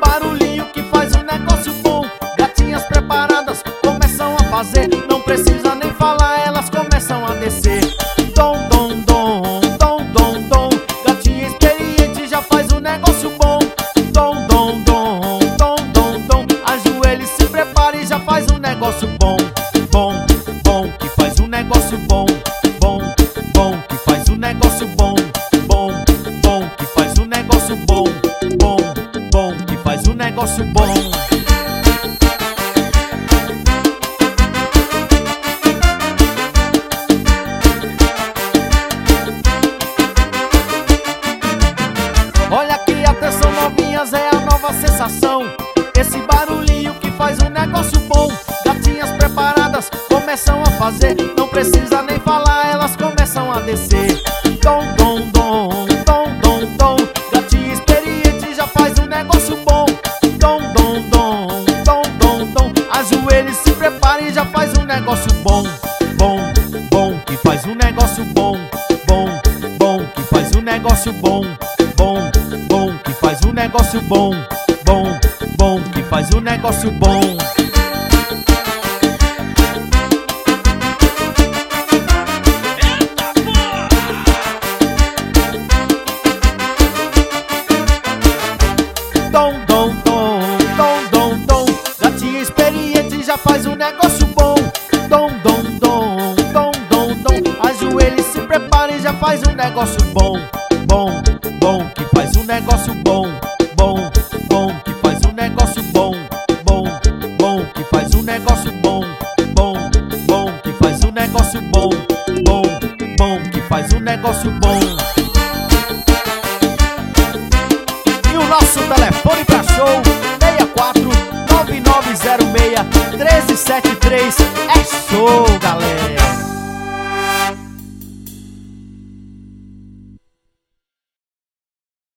barulhinho que faz um negócio bom. Gatinhas preparadas começam a fazer, não precisa nem falar, elas começam a descer. Dom, dom, dom, dom, dom, dom. Gatinha experiente já faz um negócio bom. Dom, dom, dom, dom, dom, dom. Ajoelha e se prepara e já faz um negócio bom. Bom, bom, que faz um negócio bom. Bom, bom, que faz um negócio bom. Bom, bom, que faz um negócio bom. Bom, bom, que faz um negócio bom. Olha que atenção, novinhas, é a nova sensação. Esse barulhinho que faz um negócio bom. Gatinhas preparadas começam a fazer, não precisa nem falar, elas começam a descer. Dom, dom, dom, dom, dom, dom. Gatinha experiente já faz um negócio bom. Dom, dom, dom, dom, dom, dom. Ajoelha e se prepara e já faz um negócio bom. Bom, bom, que faz um negócio bom. Bom, bom, que faz um negócio bom. Bom, bom, que faz um negócio bom. Bom, bom, que faz um negócio bom. Dom, dom, dom, dom, dom, dom. Gatinha experiente já faz um negócio bom. Dom, dom, dom, dom, dom, dom. Ajoelha e se prepara e já faz um negócio bom. Bom, bom, que faz um negócio bom. Bom, bom, que faz um negócio bom. Bom, bom, que faz um negócio bom. Bom, bom, que faz um negócio bom. Bom, bom, que faz um negócio bom. E o nosso telefone pra show 64-9906-1373. É show, galera!